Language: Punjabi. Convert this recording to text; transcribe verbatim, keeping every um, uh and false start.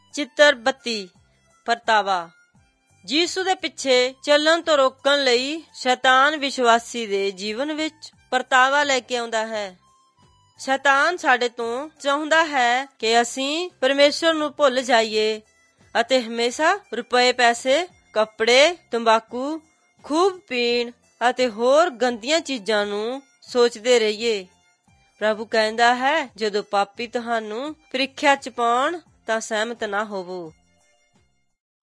ਚਿੱਤਰ ਬੱਤੀ। ਪਰਤਾਵਾ। ਯੀਸ਼ੂ ਦੇ ਪਿੱਛੇ ਚੱਲਣ ਤੋਂ ਰੋਕਣ ਲਈ ਸ਼ੈਤਾਨ ਵਿਸ਼ਵਾਸੀ ਦੇ ਜੀਵਨ ਵਿੱਚ ਪਰਤਾਵਾ ਲੈ ਕੇ ਆਉਂਦਾ ਹੈ। ਸ਼ੈਤਾਨ ਸਾਡੇ ਤੋਂ ਚਾਹੁੰਦਾ ਹੈ ਕਿ ਅਸੀਂ ਪਰਮੇਸ਼ਰ ਨੂੰ ਭੁੱਲ ਜਾਈਏ ਅਤੇ ਹਮੇਸ਼ਾ ਰੁਪਏ, ਪੈਸੇ, ਕੱਪੜੇ, ਤੰਬਾਕੂ, ਖੂਬ ਪੀਣ ਅਤੇ ਹੋਰ ਗੰਦੀਆਂ ਚੀਜ਼ਾਂ ਨੂੰ ਸੋਚਦੇ ਰਹੀਏ। ਪ੍ਰਭੂ ਕਹਿੰਦਾ ਹੈ, ਜਦੋਂ ਪਾਪੀ ਤੁਹਾਨੂੰ ਪ੍ਰੀਖਿਆ ਚ ਪਾਉਣ ਤਾਂ ਸਹਿਮਤ ਨਾ ਹੋਵੋ।